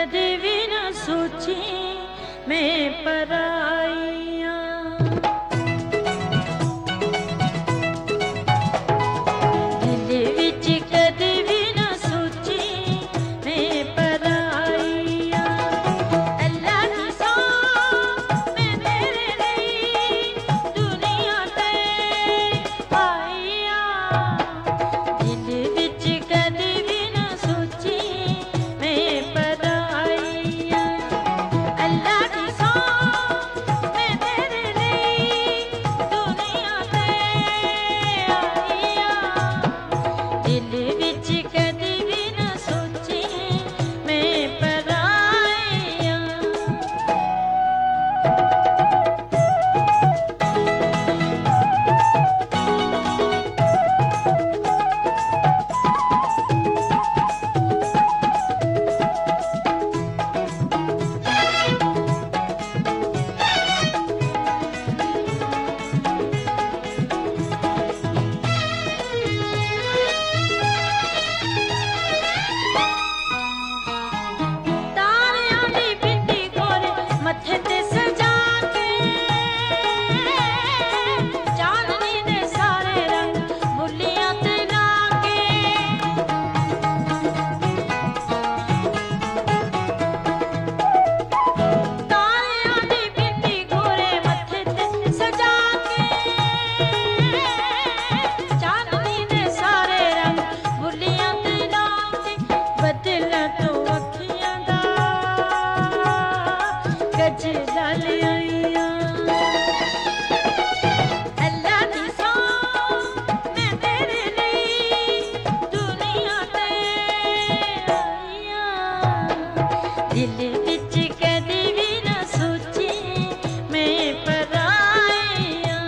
कदे भी न सोची मैं पराइया। दिल विच कदे भी न सोची मैं पराइया। अल्लाह दी सौ मैं तेरे लिए दुनिया ते आईया। दिल विच कदे भी न सोची मैं पराइया। अल्लाह दी सौ मैं तेरे लिए दुनिया ते आईया। दिल विच कदे भी न सोची मैं पराइया। तारियां दी बिंदी गोरे मत्थे ते सजा के, चांदनी दे सारे रंग बुल्लियां ते ला के। तारियां दी बिंदी गोरे मत्थे ते सजा के, चांदनी दे सारे रंग बुल्लियां ते ला के। बदला तो अखियां दा गजला लियाइया। अल्लाह दी सौ मैं तेरे लिए दुनिया ते आईया। दिल विच कदे भी न सोची मैं पराइया।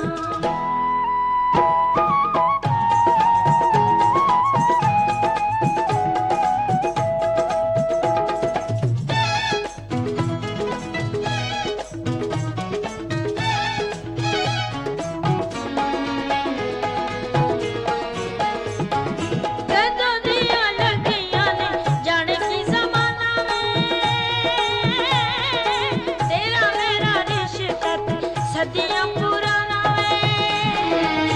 कदों दियां लगियां ने जाने की ज़माना में, तेरा मेरा रिश्ता सदियां पुराना है।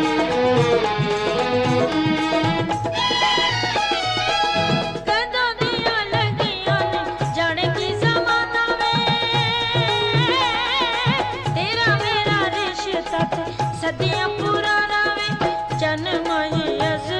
कदों दियां लगियां ने जाने की ज़माना में, तेरा मेरा रिश्ता सदियां पुराना है। जन्म ही